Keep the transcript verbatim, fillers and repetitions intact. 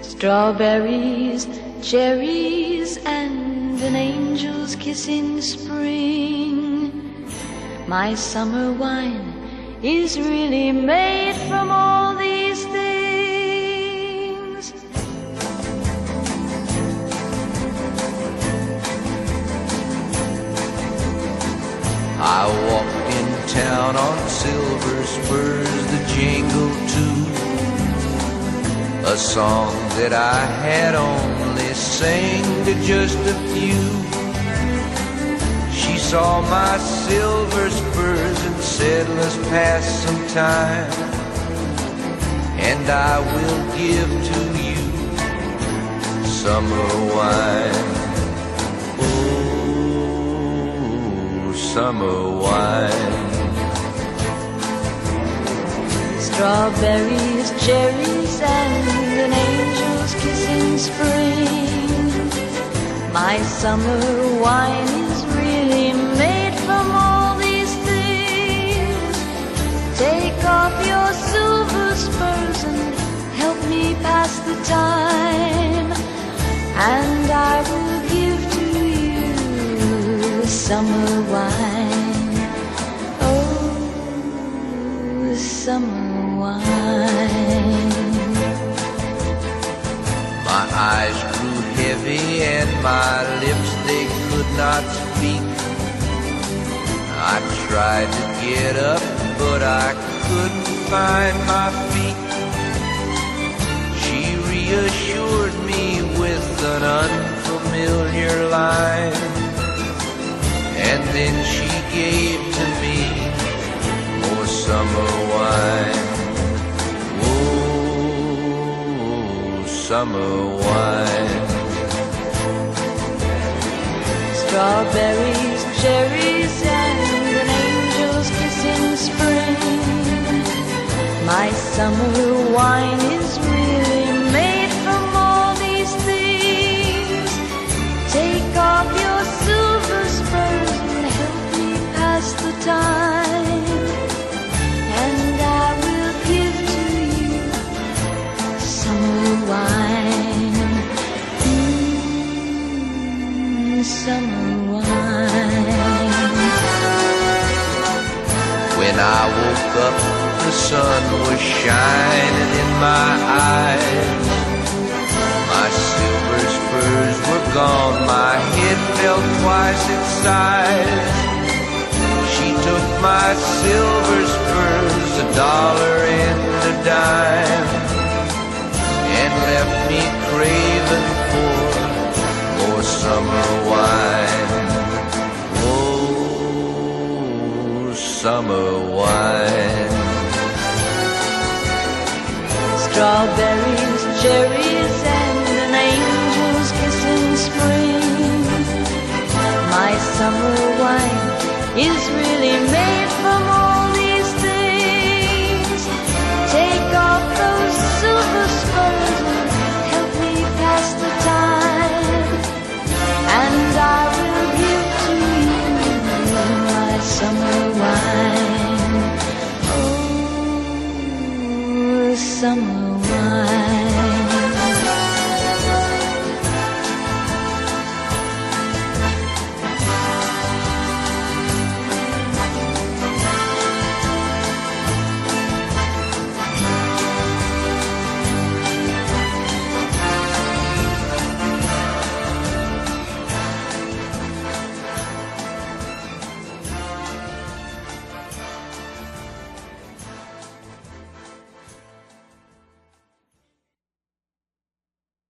Strawberries, cherries, and an angel's kiss in spring. My summer wine is really made from all these things. I walked in town on silver spurs that jingle too, a song that I had only sang to just a few. She saw my silver spurs and said, let's pass some time, and I will give to you summer wine. Oh, summer wine. Strawberries, cherries, and an angel's kiss in spring. My summer wine is really made from all these things. Take off your silver spurs and help me pass the time, and I will give to you summer wine. Oh, summer wine. My eyes grew heavy and my lips, they could not speak. I tried to get up, but I couldn't find my feet. She reassured me with an unfamiliar line, and then she gave to me more summer wine. Summer wine. Strawberries, cherries, and an angel's kiss in spring. My summer wine is really made from all these things. Take off your silver spurs and help me pass the time, and I will give to you summer wine. Mm, summer wine. When I woke up, the sun was shining in my eyes. My silver spurs were gone, my head fell twice its size. She took my silver spurs, a dollar and a dime, and left me craving for more summer wine. Oh, summer wine. Strawberries, cherries, and an angel's kiss in spring. My summer wine is really made from all these things. Take off those silver spurs and help me pass the time, and I will give to you my summer wine. Oh, summer wine.